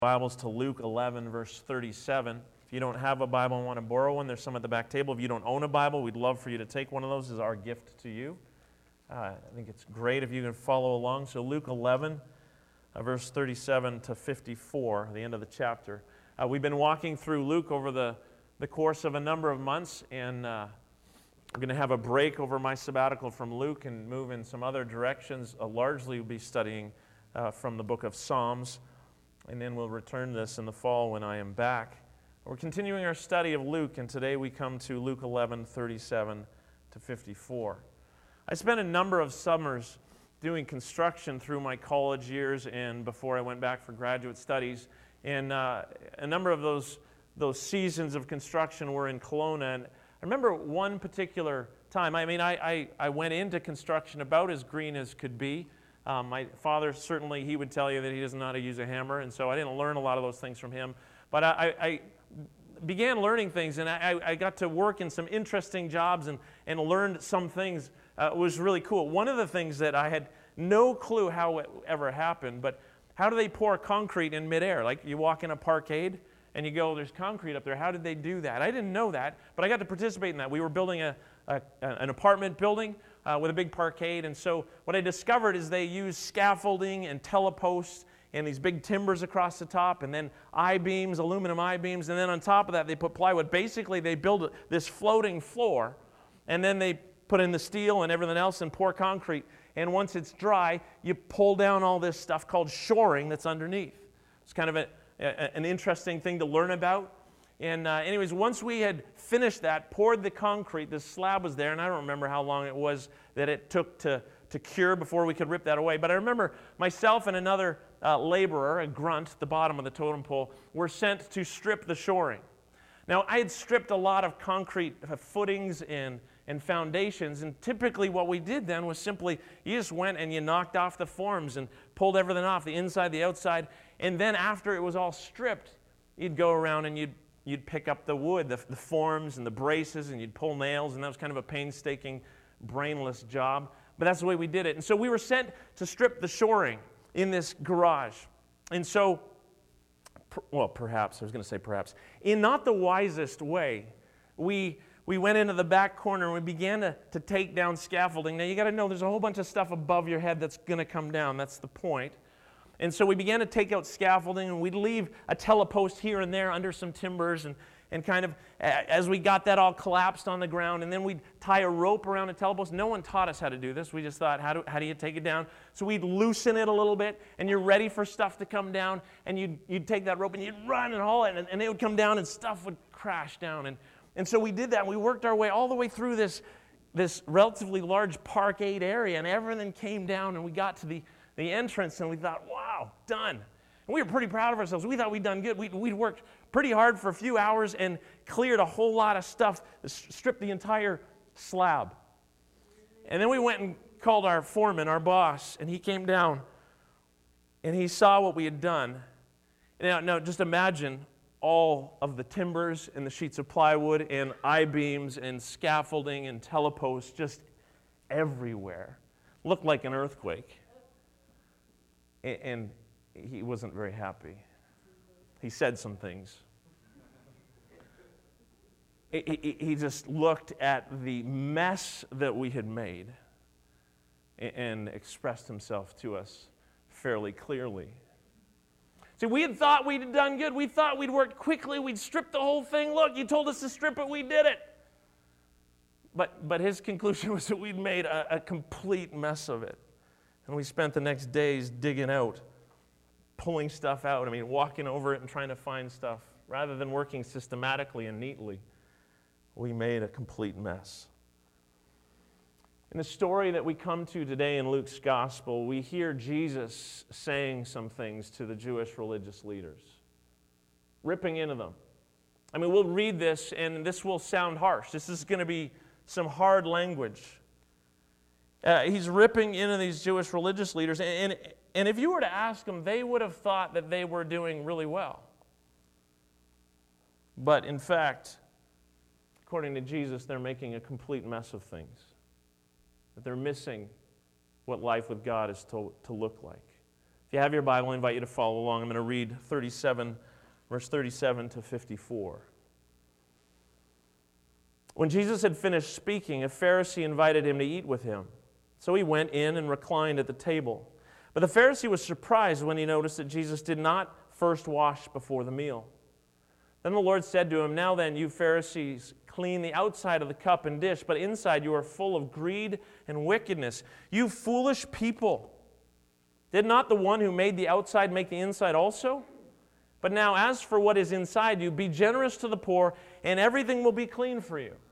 Bibles to Luke 11, verse 37. If you don't have a Bible and want to borrow one, there's some at the back table. If you don't own a Bible, we'd love for you to take one of those as our gift to you. I think it's great if you can follow along. So Luke 11, verse 37 to 54, the end of the chapter. We've been walking through Luke over the course of a number of months, and I'm going to have a break over my sabbatical from Luke and move in some other directions. Largely we'll be studying from the book of Psalms. And then we'll return this in the fall when I am back. We're continuing our study of Luke, and today we come to Luke 11, 37 to 54. I spent a number of summers doing construction through my college years and before I went back for graduate studies. And a number of those seasons of construction were in Kelowna. And I remember one particular time, I went into construction about as green as could be. My father, certainly, he would tell you that he doesn't know how to use a hammer, and so I didn't learn a lot of those things from him. But I began learning things, and I got to work in some interesting jobs and learned some things. It was really cool. One of the things that I had no clue how it ever happened, but how do they pour concrete in midair? Like you walk in a parkade, and you go, there's concrete up there. How did they do that? I didn't know that, but I got to participate in that. We were building an apartment building with a big parkade, and so what I discovered is they use scaffolding and teleposts and these big timbers across the top, and then I-beams, aluminum I-beams, and then on top of that they put plywood. Basically, they build this floating floor, and then they put in the steel and everything else and pour concrete, and once it's dry, you pull down all this stuff called shoring that's underneath. It's kind of an interesting thing to learn about. And anyways, once we had finished that, poured the concrete, the slab was there, and I don't remember how long it was that it took to cure before we could rip that away. But I remember myself and another laborer, a grunt at the bottom of the totem pole, were sent to strip the shoring. Now, I had stripped a lot of concrete footings and foundations, and typically what we did then was simply, you just went and you knocked off the forms and pulled everything off, the inside, the outside, and then after it was all stripped, you'd go around and you'd pick up the wood, the forms and the braces, and you'd pull nails, and that was kind of a painstaking, brainless job. But that's the way we did it. And so we were sent to strip the shoring in this garage. And so, perhaps, in not the wisest way, we went into the back corner and we began to take down scaffolding. Now you got to know there's a whole bunch of stuff above your head that's going to come down. That's the point. And so we began to take out scaffolding, and we'd leave a telepost here and there under some timbers, and kind of as we got that all collapsed on the ground, and then we'd tie a rope around a telepost. No one taught us how to do this. We just thought, how do you take it down? So we'd loosen it a little bit, and you're ready for stuff to come down, and you'd take that rope, and you'd run and haul it, and it would come down, and stuff would crash down. And so we did that, and we worked our way all the way through this relatively large parkade area, and everything came down, and we got to the entrance, and we thought, wow, done. And we were pretty proud of ourselves. We thought we'd done good. We'd worked pretty hard for a few hours and cleared a whole lot of stuff, stripped the entire slab. And then we went and called our foreman, our boss, and he came down, and he saw what we had done. Now just imagine all of the timbers and the sheets of plywood and I-beams and scaffolding and teleposts just everywhere. Looked like an earthquake. And he wasn't very happy. He said some things. He just looked at the mess that we had made and expressed himself to us fairly clearly. See, we had thought we'd done good. We thought we'd worked quickly. We'd stripped the whole thing. Look, you told us to strip it. We did it. But his conclusion was that we'd made a complete mess of it. And we spent the next days digging out, pulling stuff out. Walking over it and trying to find stuff. Rather than working systematically and neatly, we made a complete mess. In the story that we come to today in Luke's gospel, we hear Jesus saying some things to the Jewish religious leaders, ripping into them. We'll read this, and this will sound harsh. This is going to be some hard language. He's ripping into these Jewish religious leaders, and if you were to ask them, they would have thought that they were doing really well. But in fact, according to Jesus, they're making a complete mess of things. That they're missing what life with God is to look like. If you have your Bible, I invite you to follow along. I'm going to read verse 37 to 54. When Jesus had finished speaking, a Pharisee invited him to eat with him. So he went in and reclined at the table. But the Pharisee was surprised when he noticed that Jesus did not first wash before the meal. Then the Lord said to him, "Now then, you Pharisees, clean the outside of the cup and dish, but inside you are full of greed and wickedness. You foolish people! Did not the one who made the outside make the inside also? But now as for what is inside you, be generous to the poor, and everything will be clean for you.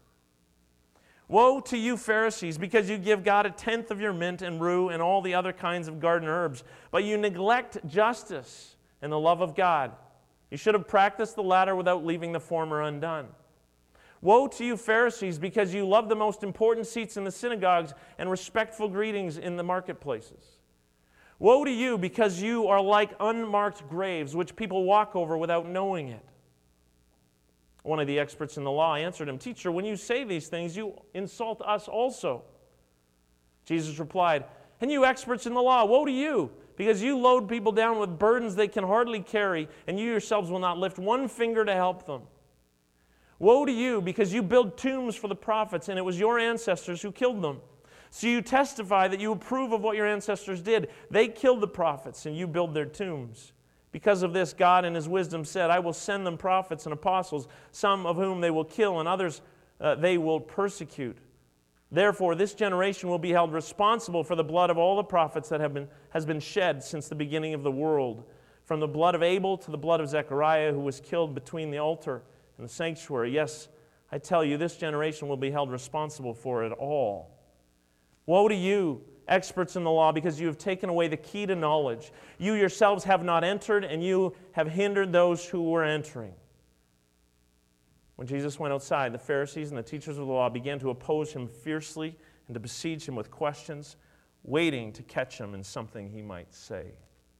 Woe to you Pharisees, because you give God a tenth of your mint and rue and all the other kinds of garden herbs, but you neglect justice and the love of God. You should have practiced the latter without leaving the former undone. Woe to you Pharisees, because you love the most important seats in the synagogues and respectful greetings in the marketplaces. Woe to you, because you are like unmarked graves, which people walk over without knowing it." One of the experts in the law answered him, "Teacher, when you say these things, you insult us also." Jesus replied, "And you experts in the law, woe to you, because you load people down with burdens they can hardly carry, and you yourselves will not lift one finger to help them. Woe to you, because you build tombs for the prophets, and it was your ancestors who killed them. So you testify that you approve of what your ancestors did. They killed the prophets, and you build their tombs. Because of this, God in His wisdom said, I will send them prophets and apostles, some of whom they will kill, and others they will persecute. Therefore, this generation will be held responsible for the blood of all the prophets that has been shed since the beginning of the world, from the blood of Abel to the blood of Zechariah, who was killed between the altar and the sanctuary. Yes, I tell you, this generation will be held responsible for it all. Woe to you, experts in the law, because you have taken away the key to knowledge. You yourselves have not entered, and you have hindered those who were entering." When Jesus went outside, the Pharisees and the teachers of the law began to oppose him fiercely and to besiege him with questions, waiting to catch him in something he might say.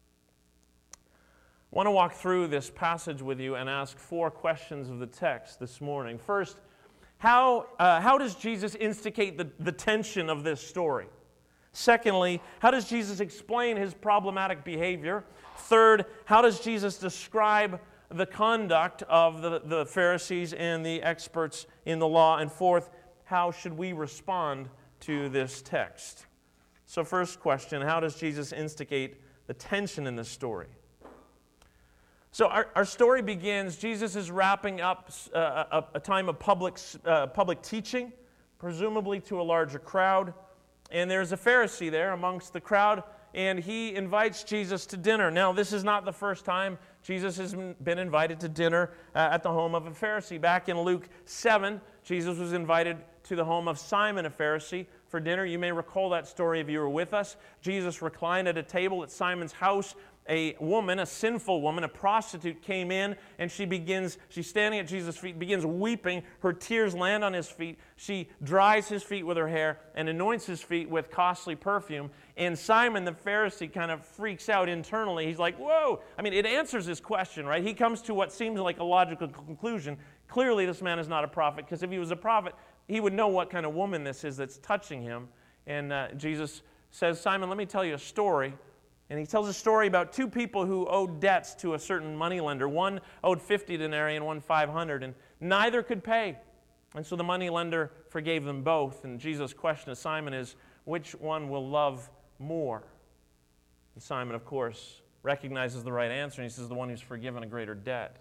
I want to walk through this passage with you and ask 4 questions of the text this morning. First, how does Jesus instigate the tension of this story? Secondly, how does Jesus explain his problematic behavior? Third, how does Jesus describe the conduct of the Pharisees and the experts in the law? And fourth, how should we respond to this text? So first question, how does Jesus instigate the tension in this story? So our story begins, Jesus is wrapping up a time of public teaching, presumably to a larger crowd. And there's a Pharisee there amongst the crowd, and he invites Jesus to dinner. Now, this is not the first time Jesus has been invited to dinner at the home of a Pharisee. Back in Luke 7, Jesus was invited to the home of Simon, a Pharisee, for dinner. You may recall that story if you were with us. Jesus reclined at a table at Simon's house. A woman, a sinful woman, a prostitute came in, and she's standing at Jesus' feet, begins weeping. Her tears land on his feet. She dries his feet with her hair and anoints his feet with costly perfume. And Simon the Pharisee kind of freaks out internally. He's like, whoa! I mean, it answers his question, right? He comes to what seems like a logical conclusion. Clearly, this man is not a prophet, because if he was a prophet, he would know what kind of woman this is that's touching him. And Jesus says, Simon, let me tell you a story. And he tells a story about 2 people who owed debts to a certain moneylender. One owed 50 denarii and one 500, and neither could pay. And so the moneylender forgave them both. And Jesus' question to Simon is, which one will love more? And Simon, of course, recognizes the right answer, and he says, the one who's forgiven a greater debt.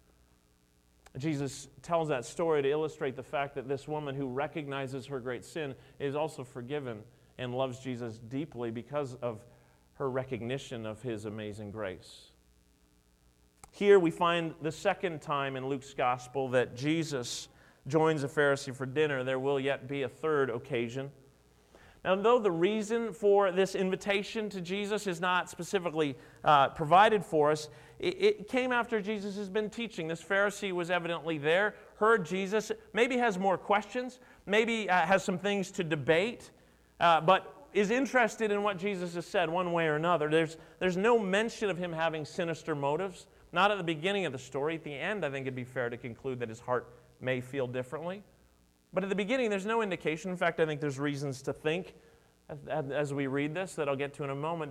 Jesus tells that story to illustrate the fact that this woman who recognizes her great sin is also forgiven and loves Jesus deeply because of her recognition of his amazing grace. Here we find the second time in Luke's gospel that Jesus joins a Pharisee for dinner. There will yet be a third occasion. Now, though the reason for this invitation to Jesus is not specifically provided for us, it came after Jesus has been teaching. This Pharisee was evidently there, heard Jesus, maybe has more questions, maybe has some things to debate, but is interested in what Jesus has said one way or another. There's no mention of him having sinister motives, not at the beginning of the story. At the end, I think it'd be fair to conclude that his heart may feel differently. But at the beginning, there's no indication. In fact, I think there's reasons to think, as we read this, that I'll get to in a moment, that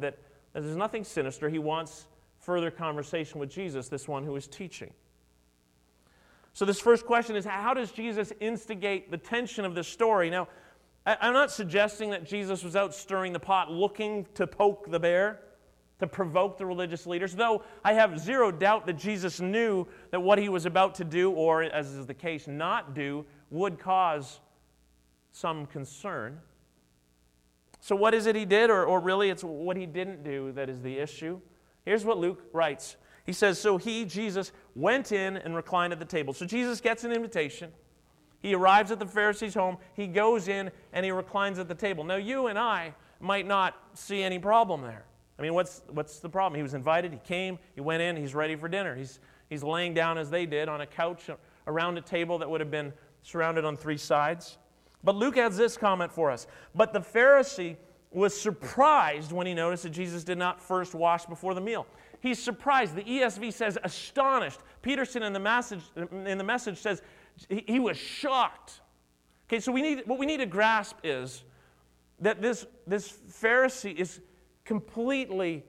There's nothing sinister. He wants further conversation with Jesus, this one who is teaching. So this first question is, how does Jesus instigate the tension of this story? Now, I'm not suggesting that Jesus was out stirring the pot looking to poke the bear, to provoke the religious leaders, though I have zero doubt that Jesus knew that what he was about to do, or as is the case, not do, would cause some concern. So what is it he did, or really it's what he didn't do that is the issue? Here's what Luke writes. He says, so he, Jesus, went in and reclined at the table. So Jesus gets an invitation. He arrives at the Pharisee's home. He goes in and he reclines at the table. Now, you and I might not see any problem there. I mean, what's the problem? He was invited. He came. He went in. He's ready for dinner. He's laying down as they did on a couch around a table that would have been surrounded on three sides. But Luke adds this comment for us. But the Pharisee was surprised when he noticed that Jesus did not first wash before the meal. He's surprised. The ESV says astonished. Peterson in the message says he was shocked. Okay, so what we need to grasp is that this Pharisee is completely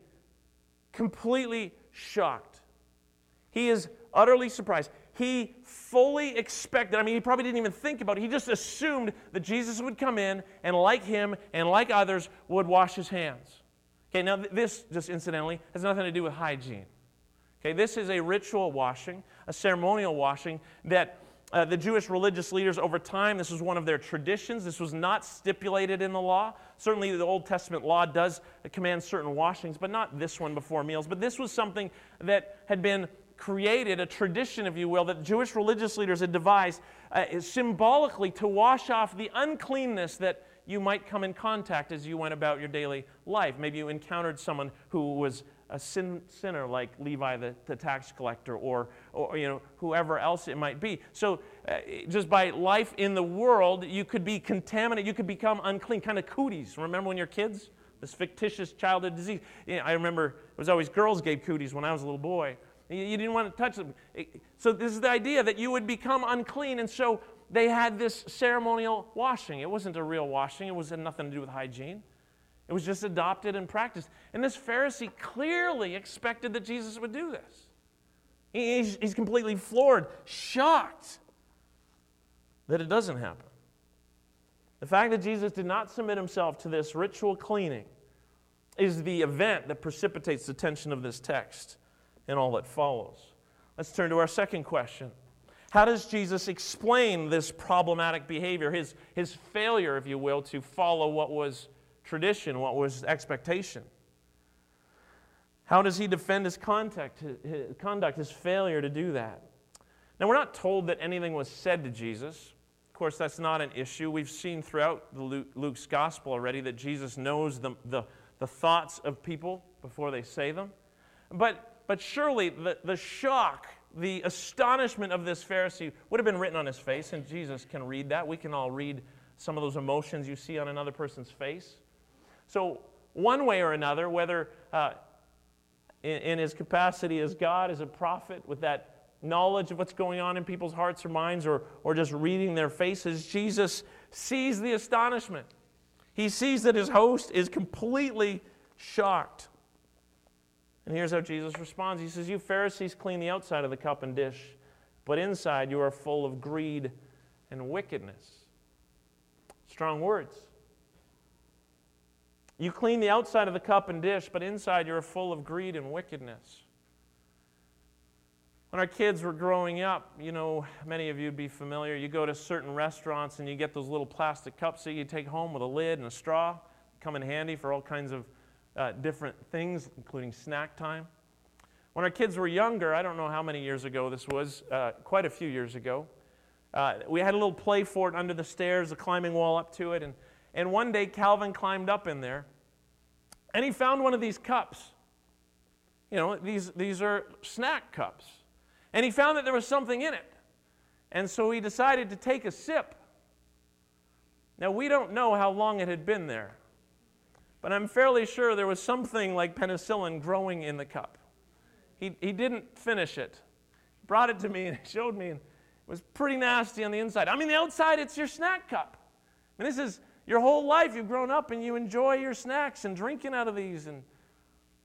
shocked. He is utterly surprised. He fully expected, he probably didn't even think about it. He just assumed that Jesus would come in and like him and like others would wash his hands. Okay, now this, just incidentally, has nothing to do with hygiene. Okay, this is a ritual washing, a ceremonial washing that the Jewish religious leaders over time, this was one of their traditions. This was not stipulated in the law. Certainly the Old Testament law does command certain washings, but not this one before meals. But this was something that had been created, a tradition, if you will, that Jewish religious leaders had devised symbolically to wash off the uncleanness that you might come in contact as you went about your daily life. Maybe you encountered someone who was a sinner like Levi the tax collector or whoever else it might be. So just by life in the world, you could be contaminated, you could become unclean, kind of cooties. Remember when you're kids? This fictitious childhood disease. I remember it was always girls gave cooties when I was a little boy. You didn't want to touch them. So this is the idea that you would become unclean, and so they had this ceremonial washing. It wasn't a real washing. It had nothing to do with hygiene. It was just adopted and practiced. And this Pharisee clearly expected that Jesus would do this. He's completely floored, shocked that it doesn't happen. The fact that Jesus did not submit himself to this ritual cleaning is the event that precipitates the tension of this text and all that follows. Let's turn to our second question. How does Jesus explain this problematic behavior, his failure, if you will, to follow what was tradition, what was expectation? How does he defend his conduct, his failure to do that? Now, we're not told that anything was said to Jesus. Of course, that's not an issue. We've seen throughout Luke's gospel already that Jesus knows the thoughts of people before they say them. But surely the shock, the astonishment of this Pharisee would have been written on his face, and Jesus can read that. We can all read some of those emotions you see on another person's face. So one way or another, whether in his capacity as God, as a prophet, with that knowledge of what's going on in people's hearts or minds, or just reading their faces, Jesus sees the astonishment. He sees that his host is completely shocked. And here's how Jesus responds. He says, "You Pharisees clean the outside of the cup and dish, but inside you are full of greed and wickedness." Strong words. You clean the outside of the cup and dish, but inside you are full of greed and wickedness. When our kids were growing up, many of you would be familiar, you go to certain restaurants and you get those little plastic cups that you take home with a lid and a straw. Come in handy for all kinds of different things, including snack time. When our kids were younger, I don't know how many years ago this was, quite a few years ago, we had a little play fort under the stairs, a climbing wall up to it, and one day Calvin climbed up in there, and he found one of these cups. These are snack cups. And he found that there was something in it. And so he decided to take a sip. Now, we don't know how long it had been there, but I'm fairly sure there was something like penicillin growing in the cup. He didn't finish it. He brought it to me and he showed me, and it was pretty nasty on the inside. The outside, it's your snack cup. This is your whole life. You've grown up and you enjoy your snacks and drinking out of these. And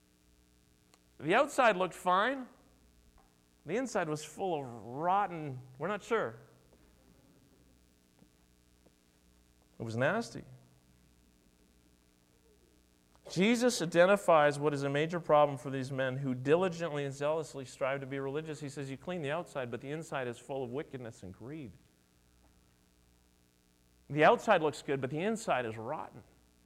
The outside looked fine. The inside was full of rotten, we're not sure. It was nasty. Jesus identifies what is a major problem for these men who diligently and zealously strive to be religious. He says, you clean the outside, but the inside is full of wickedness and greed. The outside looks good, but the inside is rotten.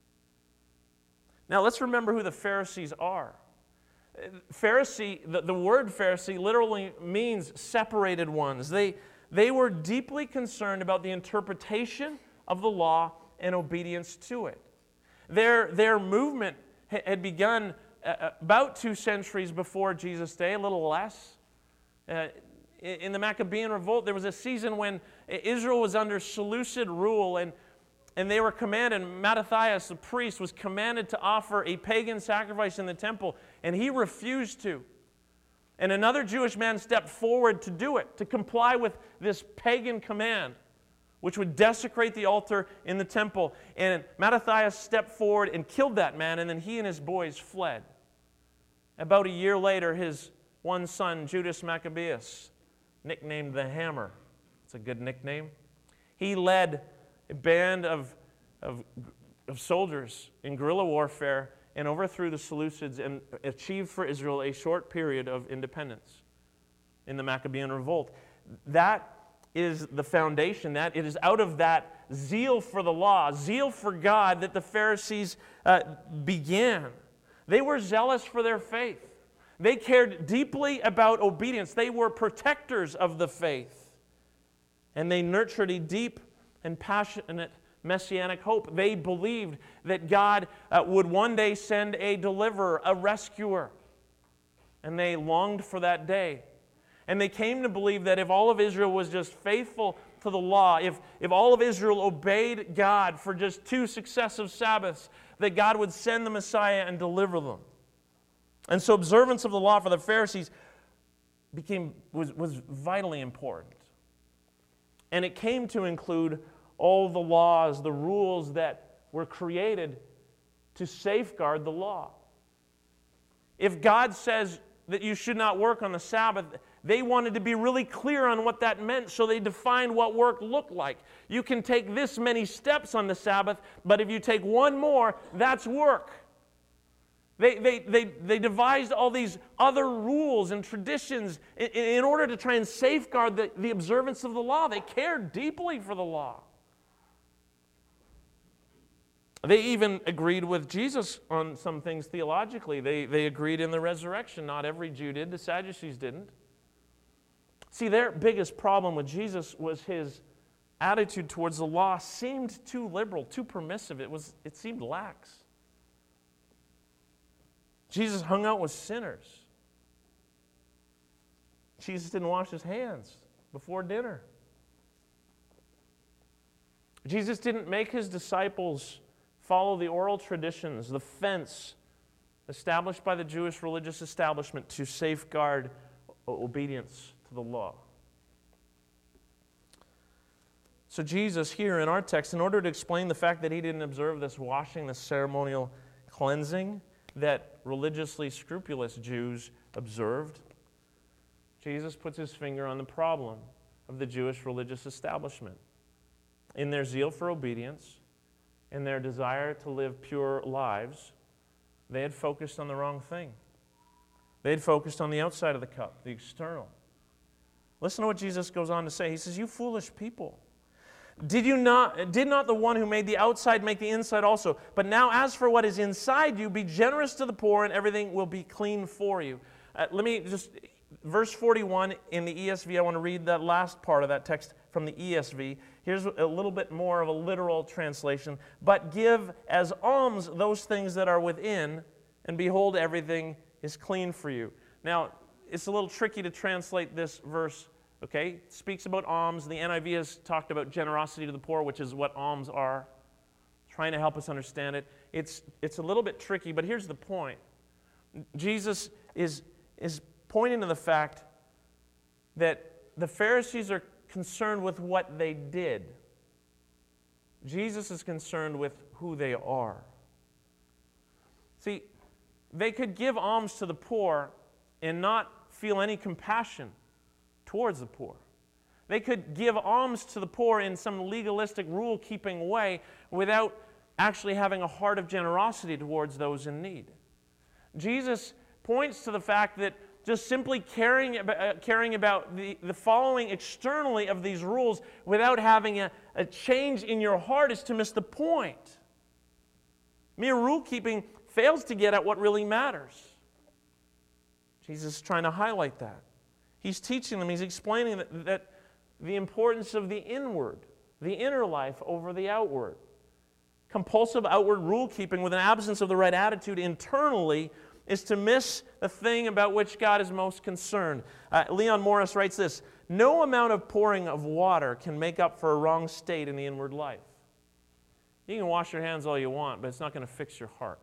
Now, let's remember who the Pharisees are. Pharisee, the word Pharisee literally means separated ones. They were deeply concerned about the interpretation of the law and obedience to it. Their movement had begun about 2 centuries before Jesus' day, a little less. In the Maccabean revolt, there was a season when Israel was under Seleucid rule, and they were commanded, Mattathias, the priest, was commanded to offer a pagan sacrifice in the temple, and he refused to. And another Jewish man stepped forward to do it, to comply with this pagan command, which would desecrate the altar in the temple. And Mattathias stepped forward and killed that man, and then he and his boys fled. About a year later, his one son, Judas Maccabeus, nicknamed the Hammer, it's a good nickname, he led a band of soldiers in guerrilla warfare and overthrew the Seleucids and achieved for Israel a short period of independence in the Maccabean revolt. That is the foundation. That it is out of that zeal for the law, zeal for God, that the Pharisees began. They were zealous for their faith. They cared deeply about obedience. They were protectors of the faith. And they nurtured a deep and passionate messianic hope. They believed that God would one day send a deliverer, a rescuer. And they longed for that day. And they came to believe that if all of Israel was just faithful to the law, if all of Israel obeyed God for just 2 successive Sabbaths, that God would send the Messiah and deliver them. And so observance of the law for the Pharisees was vitally important. And it came to include all the laws, the rules that were created to safeguard the law. If God says that you should not work on the Sabbath, they wanted to be really clear on what that meant, so they defined what work looked like. You can take this many steps on the Sabbath, but if you take one more, that's work. They devised all these other rules and traditions in order to try and safeguard the observance of the law. They cared deeply for the law. They even agreed with Jesus on some things theologically. They agreed in the resurrection. Not every Jew did. The Sadducees didn't. See, their biggest problem with Jesus was his attitude towards the law seemed too liberal, too permissive. It seemed lax. Jesus hung out with sinners. Jesus didn't wash his hands before dinner. Jesus didn't make his disciples follow the oral traditions, the fence established by the Jewish religious establishment to safeguard obedience to the law. So Jesus here in our text, in order to explain the fact that he didn't observe this washing, this ceremonial cleansing that religiously scrupulous Jews observed, Jesus puts his finger on the problem of the Jewish religious establishment. In their zeal for obedience, in their desire to live pure lives, they had focused on the wrong thing. They had focused on the outside of the cup, the external. Listen to what Jesus goes on to say. He says, "You foolish people, did not the one who made the outside make the inside also? But now as for what is inside you, be generous to the poor, and everything will be clean for you." Let me just, verse 41 in the ESV, I want to read that last part of that text from the ESV. Here's a little bit more of a literal translation. "But give as alms those things that are within, and behold, everything is clean for you." Now, it's a little tricky to translate this verse, okay? It speaks about alms. The NIV has talked about generosity to the poor, which is what alms are, trying to help us understand it. It's a little bit tricky, but here's the point. Jesus is pointing to the fact that the Pharisees are concerned with what they did. Jesus is concerned with who they are. See, they could give alms to the poor and not feel any compassion towards the poor. They could give alms to the poor in some legalistic, rule-keeping way without actually having a heart of generosity towards those in need. Jesus points to the fact that just simply caring about the following externally of these rules without having a change in your heart is to miss the point. Mere rule-keeping fails to get at what really matters. Jesus is trying to highlight that. He's teaching them, he's explaining that the importance of the inward, the inner life over the outward. Compulsive outward rule-keeping with an absence of the right attitude internally is to miss the thing about which God is most concerned. Leon Morris writes this: no amount of pouring of water can make up for a wrong state in the inward life. You can wash your hands all you want, but it's not going to fix your heart.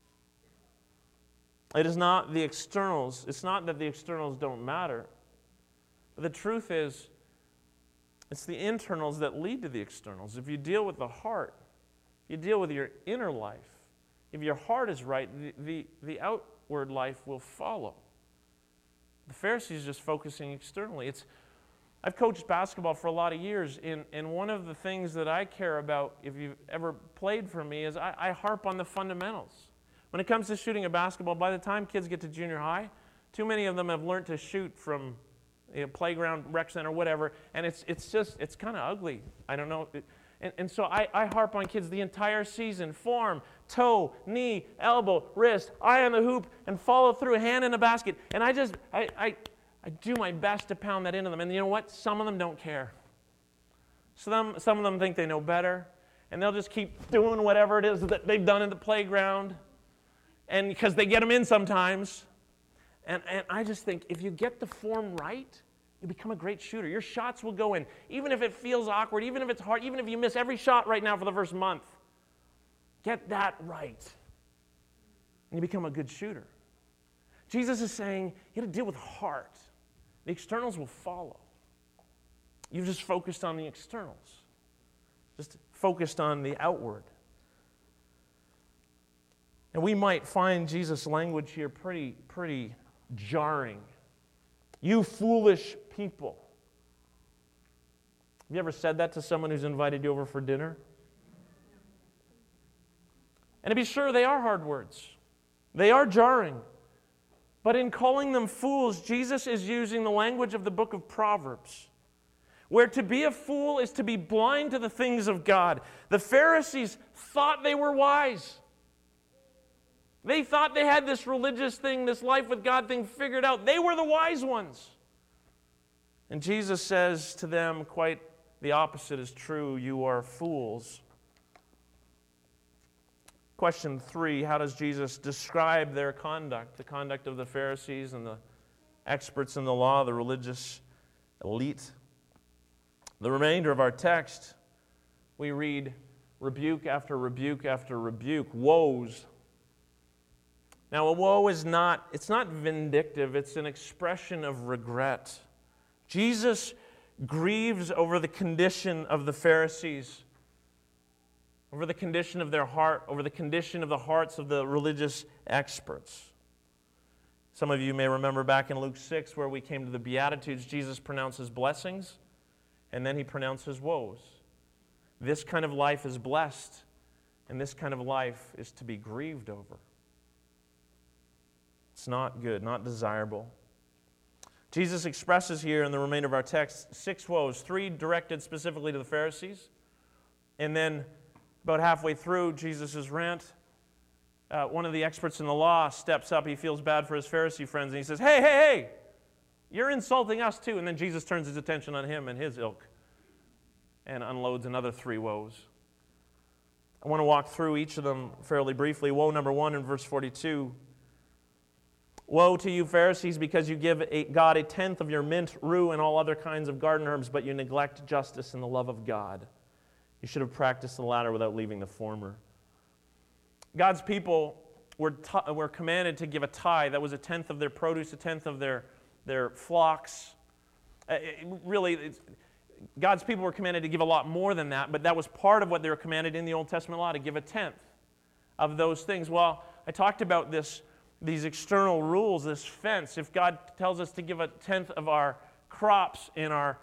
It is not the externals. It's not that the externals don't matter. But the truth is, it's the internals that lead to the externals. If you deal with the heart, you deal with your inner life. If your heart is right, the outward life will follow. The Pharisees just focusing externally. I've coached basketball for a lot of years, and one of the things that I care about, if you've ever played for me, is I harp on the fundamentals. When it comes to shooting a basketball, by the time kids get to junior high, too many of them have learned to shoot from playground, rec center, whatever, and it's kind of ugly. I don't know. And so I harp on kids the entire season: form, toe, knee, elbow, wrist, eye on the hoop, and follow through, hand in the basket. And I do my best to pound that into them. And you know what? Some of them don't care. Some of them think they know better, and they'll just keep doing whatever it is that they've done in the playground, and because they get them in sometimes. And I just think if you get the form right, you become a great shooter. Your shots will go in. Even if it feels awkward, even if it's hard, even if you miss every shot right now for the first month, get that right. And you become a good shooter. Jesus is saying you got to deal with heart. The externals will follow. You've just focused on the externals. Just focused on the outward. And we might find Jesus' language here pretty jarring. You foolish people. Have you ever said that to someone who's invited you over for dinner? And to be sure, they are hard words. They are jarring. But in calling them fools, Jesus is using the language of the book of Proverbs, where to be a fool is to be blind to the things of God. The Pharisees thought they were wise. They thought they had this religious thing, this life with God thing figured out. They were the wise ones. And Jesus says to them, quite the opposite is true. You are fools. Question 3, how does Jesus describe their conduct, the conduct of the Pharisees and the experts in the law, the religious elite? The remainder of our text, we read rebuke after rebuke after rebuke, woes. Now, a woe is not vindictive, it's an expression of regret. Jesus grieves over the condition of the Pharisees, over the condition of their heart, over the condition of the hearts of the religious experts. Some of you may remember back in Luke 6 where we came to the Beatitudes, Jesus pronounces blessings, and then he pronounces woes. This kind of life is blessed, and this kind of life is to be grieved over. It's not good, not desirable. Jesus expresses here in the remainder of our text 6 woes, 3 directed specifically to the Pharisees. And then about halfway through Jesus' rant, one of the experts in the law steps up. He feels bad for his Pharisee friends, and he says, hey, you're insulting us too. And then Jesus turns his attention on him and his ilk and unloads another 3 woes. I want to walk through each of them fairly briefly. Woe number 1 in verse 42. Woe to you, Pharisees, because you give God a tenth of your mint, rue, and all other kinds of garden herbs, but you neglect justice and the love of God. You should have practiced the latter without leaving the former. God's people were commanded to give a tithe. That was a tenth of their produce, a tenth of their flocks. God's people were commanded to give a lot more than that, but that was part of what they were commanded in the Old Testament law, to give a tenth of those things. Well, I talked about this these external rules, this fence. If God tells us to give a tenth of our crops in our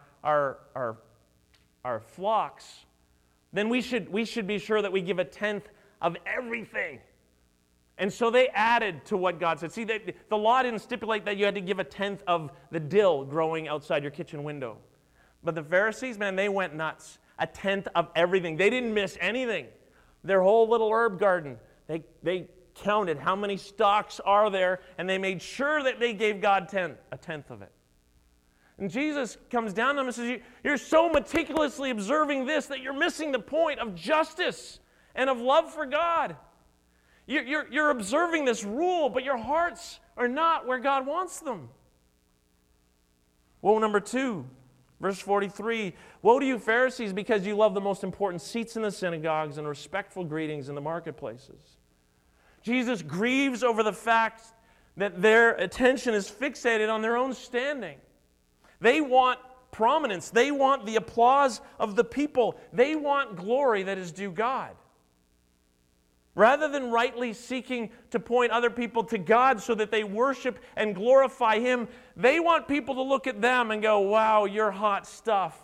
flocks, then we should be sure that we give a tenth of everything. And so they added to what God said. See, the law didn't stipulate that you had to give a tenth of the dill growing outside your kitchen window. But the Pharisees, man, they went nuts. A tenth of everything. They didn't miss anything. Their whole little herb garden, they counted how many stalks are there, and they made sure that they gave God a tenth of it. And Jesus comes down to them and says, you're so meticulously observing this that you're missing the point of justice and of love for God. You're observing this rule, but your hearts are not where God wants them. Woe number 2, verse 43. Woe to you, Pharisees, because you love the most important seats in the synagogues and respectful greetings in the marketplaces. Jesus grieves over the fact that their attention is fixated on their own standing. They want prominence. They want the applause of the people. They want glory that is due God. Rather than rightly seeking to point other people to God so that they worship and glorify Him, they want people to look at them and go, wow, you're hot stuff.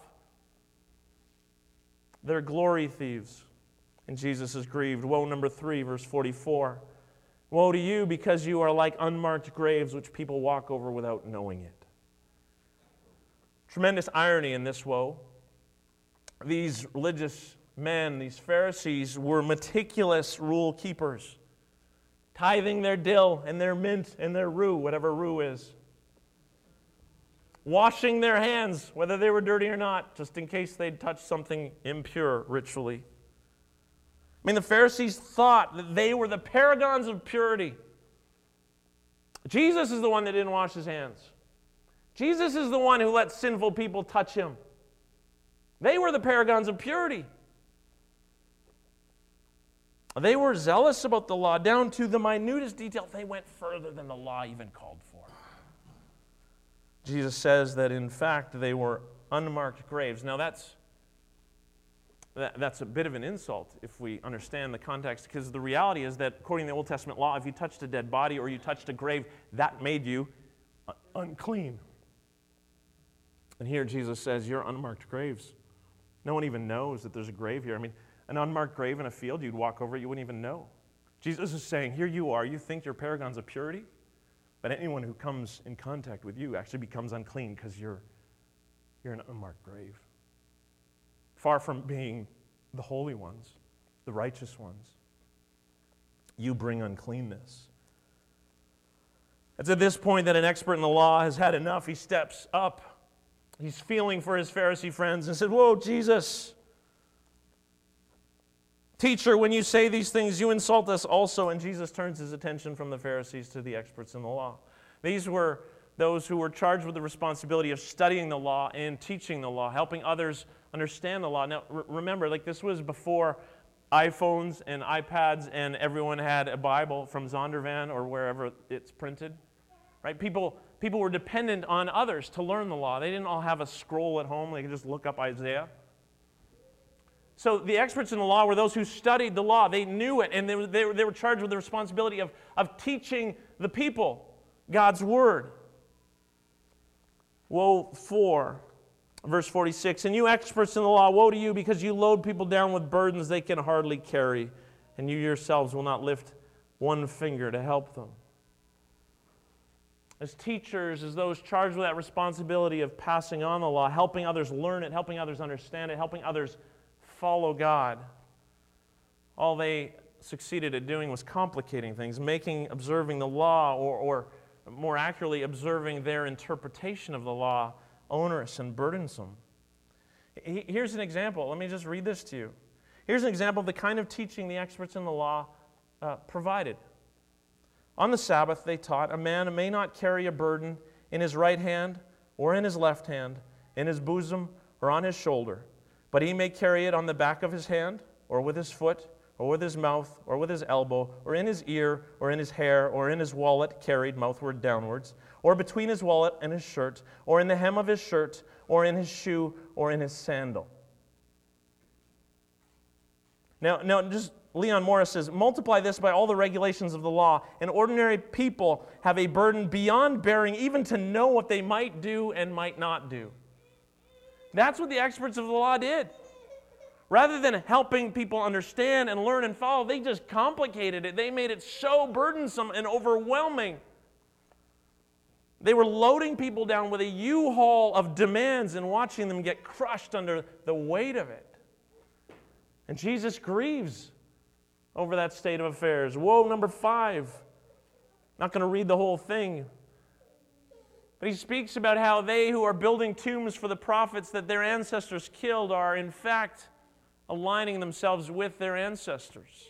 They're glory thieves. And Jesus is grieved. Woe number 3, verse 44. Woe to you, because you are like unmarked graves which people walk over without knowing it. Tremendous irony in this woe. These religious men, these Pharisees, were meticulous rule keepers, tithing their dill and their mint and their rue, whatever rue is. Washing their hands, whether they were dirty or not, just in case they'd touched something impure ritually. I mean, the Pharisees thought that they were the paragons of purity. Jesus is the one that didn't wash his hands. Jesus is the one who let sinful people touch him. They were the paragons of purity. They were zealous about the law, down to the minutest detail. They went further than the law even called for. Jesus says that, in fact, they were unmarked graves. Now, that's a bit of an insult if we understand the context, because the reality is that, according to the Old Testament law, if you touched a dead body or you touched a grave, that made you unclean. And here Jesus says, you're unmarked graves. No one even knows that there's a grave here. I mean, an unmarked grave in a field, you'd walk over it, you wouldn't even know. Jesus is saying, here you are, you think you're paragons of purity, but anyone who comes in contact with you actually becomes unclean because you're an unmarked grave. Far from being the holy ones, the righteous ones, you bring uncleanness. It's at this point that an expert in the law has had enough. He steps up. He's feeling for his Pharisee friends and said, whoa, Jesus, teacher, when you say these things, you insult us also. And Jesus turns his attention from the Pharisees to the experts in the law. These were those who were charged with the responsibility of studying the law and teaching the law, helping others understand the law. Now, remember, this was before iPhones and iPads and everyone had a Bible from Zondervan or wherever it's printed. Right? People were dependent on others to learn the law. They didn't all have a scroll at home. They could just look up Isaiah. So the experts in the law were those who studied the law. They knew it, and they were charged with the responsibility of teaching the people God's word. Woe 4, verse 46. And you experts in the law, woe to you, because you load people down with burdens they can hardly carry, and you yourselves will not lift one finger to help them. As teachers, as those charged with that responsibility of passing on the law, helping others learn it, helping others understand it, helping others follow God, all they succeeded at doing was complicating things, making observing the law, or more accurately, observing their interpretation of the law, onerous and burdensome. Here's an example. Let me just read this to you. Here's an example of the kind of teaching the experts in the law provided. On the Sabbath, they taught, a man may not carry a burden in his right hand or in his left hand, in his bosom or on his shoulder, but he may carry it on the back of his hand, or with his foot, or with his mouth, or with his elbow, or in his ear, or in his hair, or in his wallet carried mouthward downwards, or between his wallet and his shirt, or in the hem of his shirt, or in his shoe, or in his sandal. Now, just Leon Morris says, multiply this by all the regulations of the law, and ordinary people have a burden beyond bearing even to know what they might do and might not do. That's what the experts of the law did. Rather than helping people understand and learn and follow, they just complicated it. They made it so burdensome and overwhelming. They were loading people down with a U-Haul of demands and watching them get crushed under the weight of it. And Jesus grieves over that state of affairs. Woe, number 5. Not going to read the whole thing. But he speaks about how they who are building tombs for the prophets that their ancestors killed are in fact aligning themselves with their ancestors.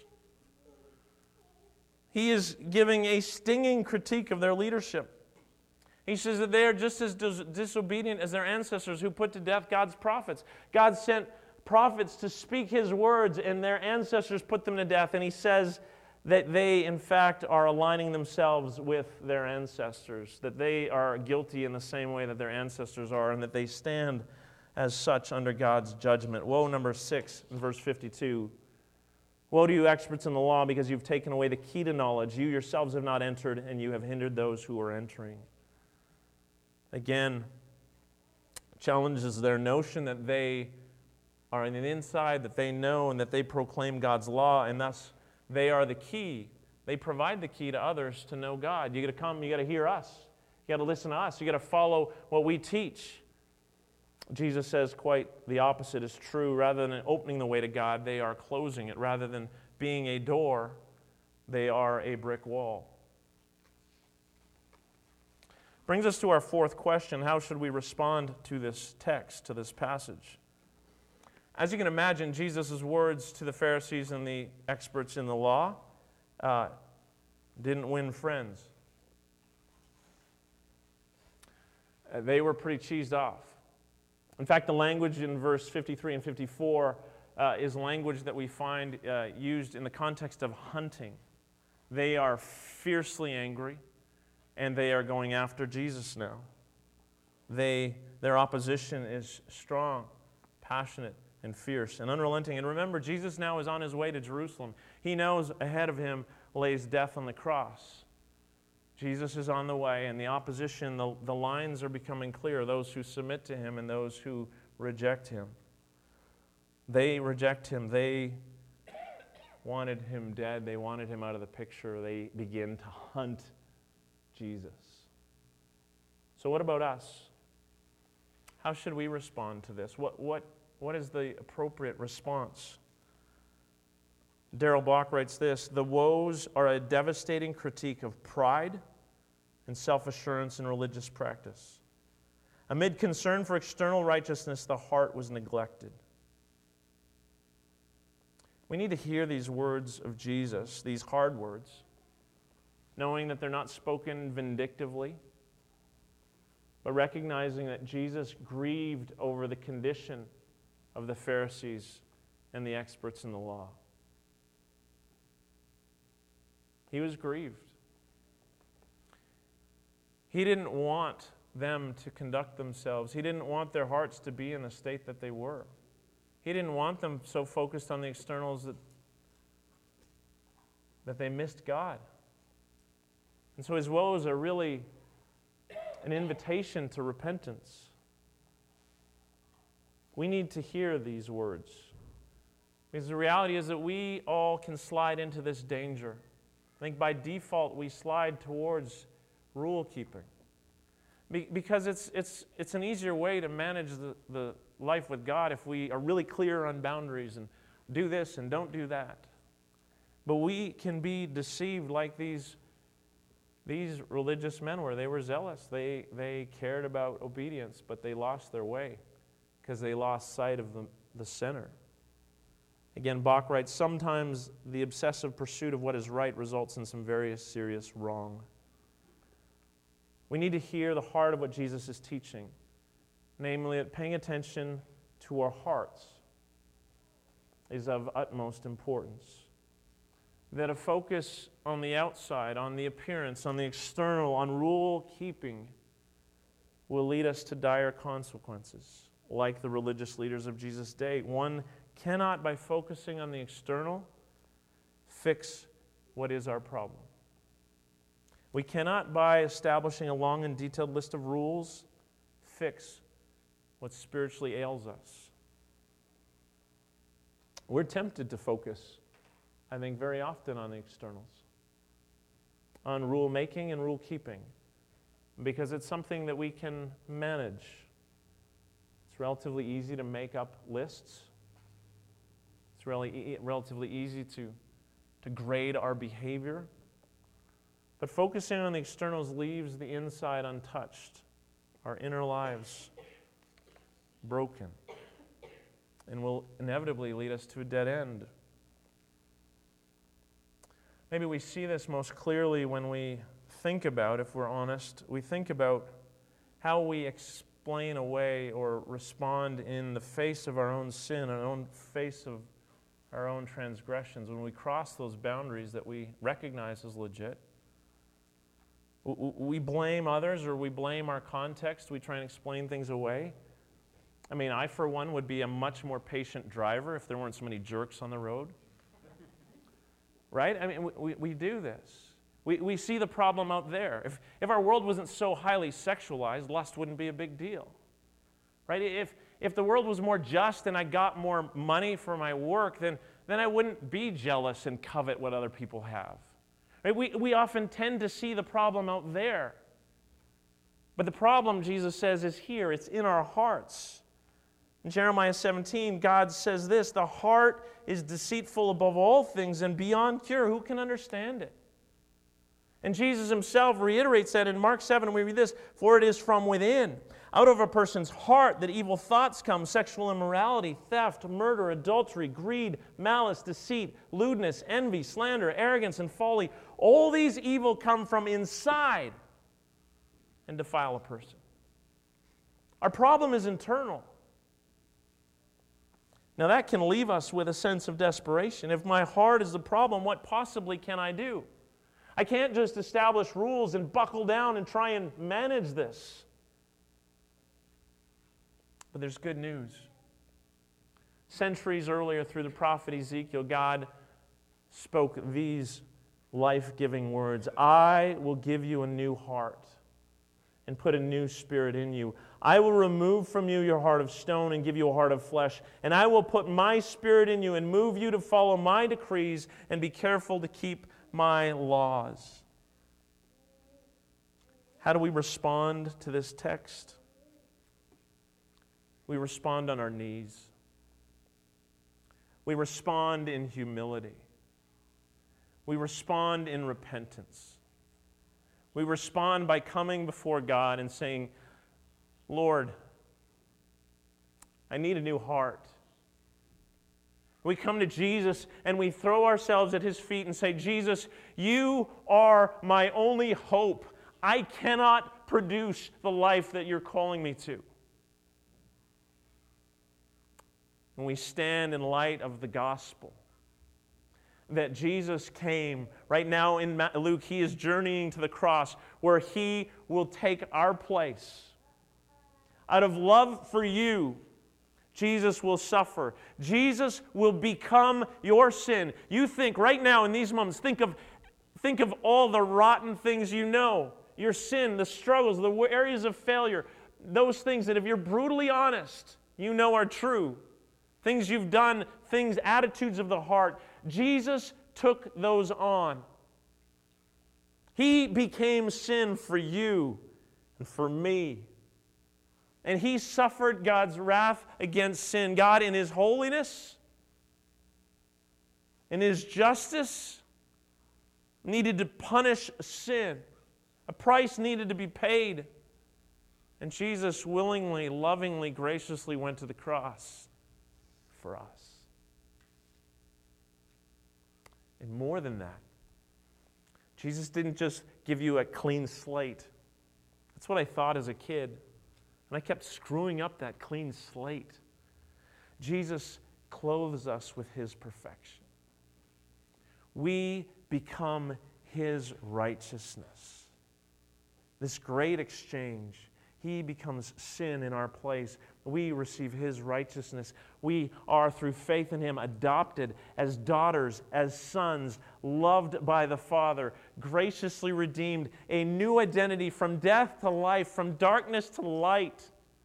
He is giving a stinging critique of their leadership. He says that they are just as disobedient as their ancestors who put to death God's prophets. God sent prophets to speak His words, and their ancestors put them to death. And He says that they, in fact, are aligning themselves with their ancestors, that they are guilty in the same way that their ancestors are, and that they stand as such under God's judgment. Woe, number 6, in verse 52. Woe to you, experts in the law, because you've taken away the key to knowledge. You yourselves have not entered, and you have hindered those who are entering. Again, challenges their notion that they are on the inside, that they know, and that they proclaim God's law, and thus they are the key. They provide the key to others to know God. You got to come, you got to hear us. You got to listen to us. You got to follow what we teach. Jesus says quite the opposite is true. Rather than opening the way to God, they are closing it. Rather than being a door, they are a brick wall. Brings us to our 4th question. How should we respond to this text, to this passage? As you can imagine, Jesus' words to the Pharisees and the experts in the law didn't win friends. They were pretty cheesed off. In fact, the language in verse 53 and 54 is language that we find used in the context of hunting. They are fiercely angry, and they are going after Jesus now. Their opposition is strong, passionate, and fierce and unrelenting. And remember, Jesus now is on His way to Jerusalem. He knows ahead of Him lays death on the cross. Jesus is on the way, and the opposition, the lines are becoming clear, those who submit to Him and those who reject Him. They reject Him. They wanted Him dead. They wanted Him out of the picture. They begin to hunt Jesus. So what about us? How should we respond to this? What is the appropriate response? Darrell Bock writes this: the woes are a devastating critique of pride and self-assurance in religious practice. Amid concern for external righteousness, the heart was neglected. We need to hear these words of Jesus, these hard words, knowing that they're not spoken vindictively, but recognizing that Jesus grieved over the condition of the Pharisees and the experts in the law. He was grieved. He didn't want them to conduct themselves. He didn't want their hearts to be in the state that they were. He didn't want them so focused on the externals that they missed God. And so His woes are really an invitation to repentance. We need to hear these words, because the reality is that we all can slide into this danger. I think by default we slide towards rule keeping, because it's an easier way to manage the life with God if we are really clear on boundaries and do this and don't do that. But we can be deceived like these religious men were. They were zealous. They cared about obedience, but they lost their way because they lost sight of the center. Again, Bock writes, sometimes the obsessive pursuit of what is right results in some very serious wrong. We need to hear the heart of what Jesus is teaching, namely that paying attention to our hearts is of utmost importance. That a focus on the outside, on the appearance, on the external, on rule-keeping will lead us to dire consequences, like the religious leaders of Jesus' day. One cannot, by focusing on the external, fix what is our problem. We cannot, by establishing a long and detailed list of rules, fix what spiritually ails us. We're tempted to focus, I think, very often on the externals, on rule making and rule keeping, because it's something that we can manage. It's relatively easy to make up lists. It's relatively easy to grade our behavior. But focusing on the externals leaves the inside untouched, our inner lives broken, and will inevitably lead us to a dead end. Maybe we see this most clearly when we think about, if we're honest, we think about how we explain away or respond in the face of our own sin, our own face of our own transgressions, when we cross those boundaries that we recognize as legit. We blame others, or we blame our context. We try and explain things away. I mean, I, for one, would be a much more patient driver if there weren't so many jerks on the road. Right? I mean, we do this. We see the problem out there. If our world wasn't so highly sexualized, lust wouldn't be a big deal. Right? If the world was more just and I got more money for my work, then I wouldn't be jealous and covet what other people have. Right? We often tend to see the problem out there. But the problem, Jesus says, is here. It's in our hearts. In Jeremiah 17, God says this, "The heart is deceitful above all things and beyond cure. Who can understand it?" And Jesus himself reiterates that in Mark 7, we read this, "For it is from within, out of a person's heart, that evil thoughts come, sexual immorality, theft, murder, adultery, greed, malice, deceit, lewdness, envy, slander, arrogance, and folly. All these evil come from inside and defile a person." Our problem is internal. Now that can leave us with a sense of desperation. If my heart is the problem, what possibly can I do? I can't just establish rules and buckle down and try and manage this. But there's good news. Centuries earlier, through the prophet Ezekiel, God spoke these life-giving words, "I will give you a new heart and put a new spirit in you. I will remove from you your heart of stone and give you a heart of flesh. And I will put my spirit in you and move you to follow my decrees and be careful to keep my laws." How do we respond to this text? We respond on our knees. We respond in humility. We respond in repentance. We respond by coming before God and saying, "Lord, I need a new heart." We come to Jesus and we throw ourselves at His feet and say, "Jesus, you are my only hope. I cannot produce the life that you're calling me to." And we stand in light of the gospel, that Jesus came. Right now in Luke, He is journeying to the cross where He will take our place. Out of love for you, Jesus will suffer. Jesus will become your sin. You think right now in these moments, think of all the rotten things you know. Your sin, the struggles, the areas of failure, those things that if you're brutally honest, you know are true. Things you've done, things, attitudes of the heart. Jesus took those on. He became sin for you and for me. And He suffered God's wrath against sin. God, in His holiness, in His justice, needed to punish sin. A price needed to be paid. And Jesus willingly, lovingly, graciously went to the cross for us. And more than that, Jesus didn't just give you a clean slate. That's what I thought as a kid. And I kept screwing up that clean slate. Jesus clothes us with His perfection. We become His righteousness. This great exchange. He becomes sin in our place. We receive His righteousness. We are, through faith in Him, adopted as daughters, as sons, loved by the Father, graciously redeemed, a new identity from death to life, from darkness to light.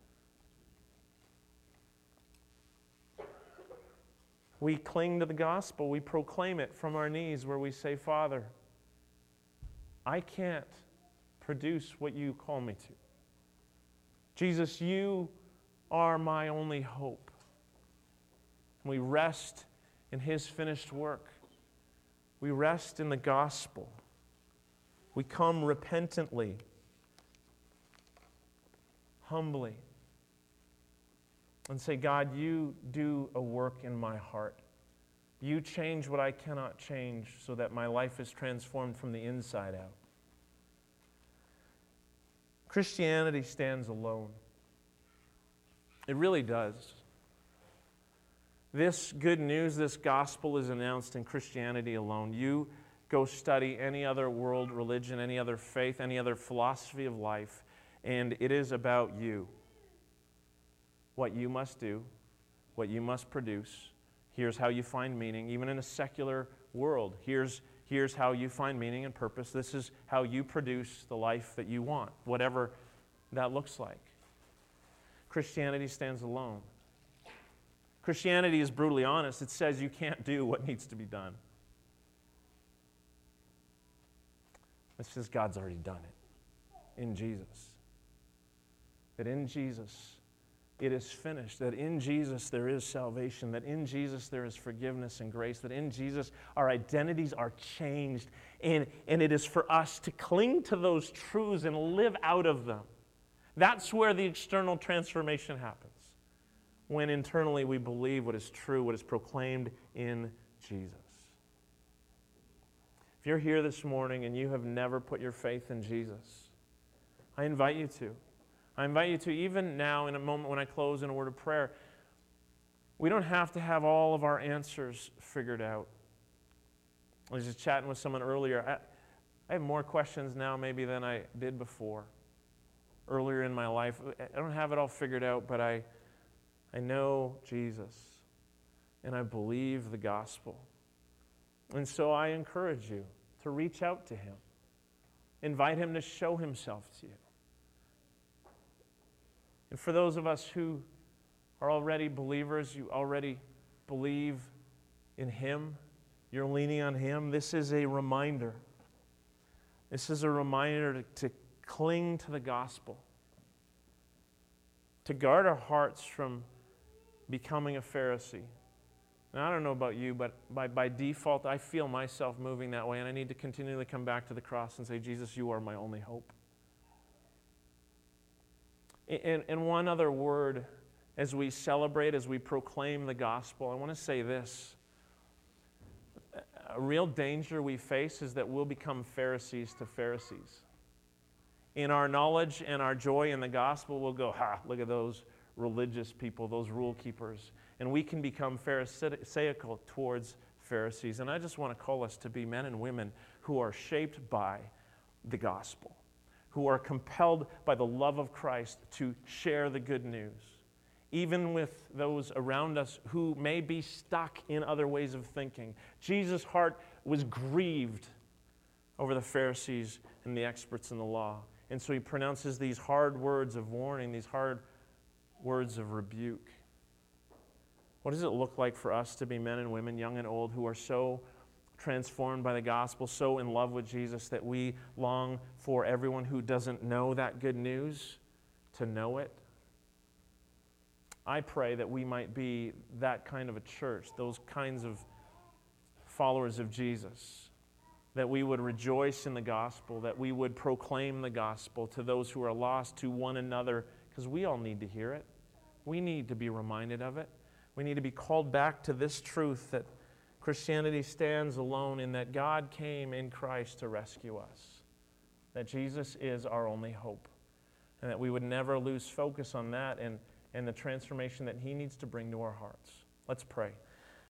We cling to the gospel. We proclaim it from our knees where we say, Father, I can't produce what you call me to. Jesus, you are my only hope. We rest in His finished work. We rest in the gospel. We come repentantly, humbly, and say, God, you do a work in my heart. You change what I cannot change so that my life is transformed from the inside out. Christianity stands alone. It really does. This good news, this gospel is announced in Christianity alone. You go study any other world religion, any other faith, any other philosophy of life, and it is about you. What you must do, what you must produce. Here's how you find meaning, even in a secular world. Here's how you find meaning and purpose. This is how you produce the life that you want, whatever that looks like. Christianity stands alone. Christianity is brutally honest. It says you can't do what needs to be done. It says God's already done it in Jesus. That in Jesus it is finished, that in Jesus there is salvation, that in Jesus there is forgiveness and grace, that in Jesus our identities are changed, and it is for us to cling to those truths and live out of them. That's where the external transformation happens, when internally we believe what is true, what is proclaimed in Jesus. If you're here this morning and you have never put your faith in Jesus, I invite you to. I invite you to, even now in a moment when I close in a word of prayer, we don't have to have all of our answers figured out. I was just chatting with someone earlier. I have more questions now maybe than I did before, earlier in my life. I don't have it all figured out, but I know Jesus, and I believe the gospel. And so I encourage you to reach out to Him. Invite Him to show Himself to you. And for those of us who are already believers, you already believe in Him, you're leaning on Him, this is a reminder. This is a reminder to cling to the gospel, to guard our hearts from becoming a Pharisee. And I don't know about you, but by default, I feel myself moving that way, and I need to continually come back to the cross and say, Jesus, you are my only hope. And one other word as we celebrate, as we proclaim the gospel, I want to say this. A real danger we face is that we'll become Pharisees to Pharisees. In our knowledge and our joy in the gospel, we'll go, look at those religious people, those rule keepers. And we can become Pharisaical towards Pharisees. And I just want to call us to be men and women who are shaped by the gospel, who are compelled by the love of Christ to share the good news, even with those around us who may be stuck in other ways of thinking. Jesus' heart was grieved over the Pharisees and the experts in the law. And so He pronounces these hard words of warning, these hard words of rebuke. What does it look like for us to be men and women, young and old, who are so transformed by the gospel, so in love with Jesus that we long for everyone who doesn't know that good news to know it? I pray that we might be that kind of a church, those kinds of followers of Jesus, that we would rejoice in the gospel, that we would proclaim the gospel to those who are lost, to one another, because we all need to hear it. We need to be reminded of it. We need to be called back to this truth that Christianity stands alone in that God came in Christ to rescue us, that Jesus is our only hope, and that we would never lose focus on that and the transformation that He needs to bring to our hearts. Let's pray.